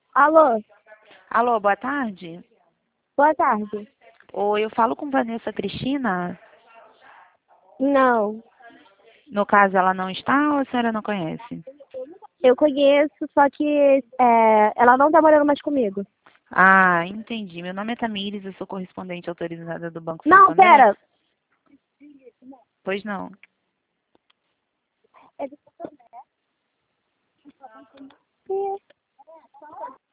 Alô, Alô, boa tarde. boa tarde. Oi, eu falo com Vanessa Cristina. Não, No caso, ela não está ou a senhora não conhece? eu conheço, só que ela não tá morando mais comigo. Ah, entendi. Meu nome é Tamires, eu sou correspondente autorizada do Banco Não, Santander. pera. Pois não. É do